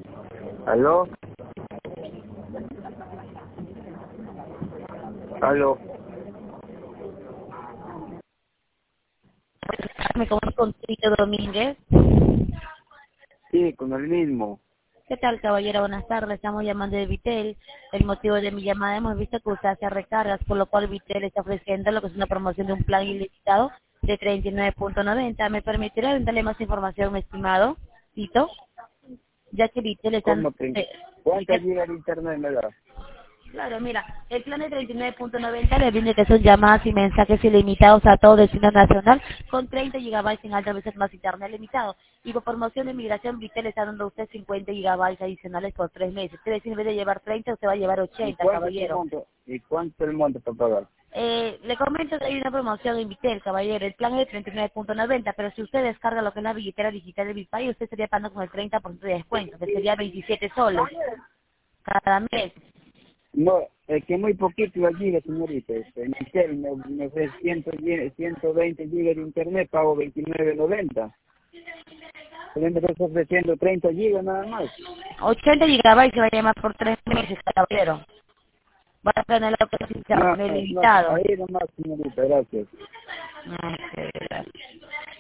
¿Aló? ¿Aló? Me comunico con Tito Domínguez. Sí, con el mismo. ¿Qué tal, caballero? Buenas tardes. Estamos llamando de Vitel. El motivo de mi llamada, hemos visto que usted hace recargas, por lo cual Vitel está ofreciendo lo que es una promoción de un plan ilimitado de 39.90. ¿Me permitirá darle más información, mi estimado Tito? Ya que Vitel están... ¿Cómo te... ¿Cuántas gigas de internet me da? Claro, mira, el plan de 39.90 le viene que son llamadas y mensajes ilimitados a todo destino nacional con 30 gigabytes en altas veces más internet limitado. Y por promoción de migración, Vitel está dando a usted 50 gigabytes adicionales por 3 meses. Quiere decir, en vez de llevar 30, usted va a llevar ¿Y 80, cuánto es el caballero. monto? ¿Y cuánto es el monto para pagar? Le comento que hay una promoción en Vitel, caballero. El plan es de 39.90, pero si usted descarga lo que es la billetera digital de Bitpay, usted estaría pagando con el 30% de descuento, que sería 27 soles cada mes. No, es que muy poquito la giga, señorita. En Intel me ofrece 120 gigas de internet, pago 29.90. Pero me estás ofreciendo 30 gigas nada más. 80 gigabytes se va a llamar por 3 meses, caballero. Va a tener lo que es No, internet no, limitado. ahí nomás, señorita, gracias. Ok, gracias.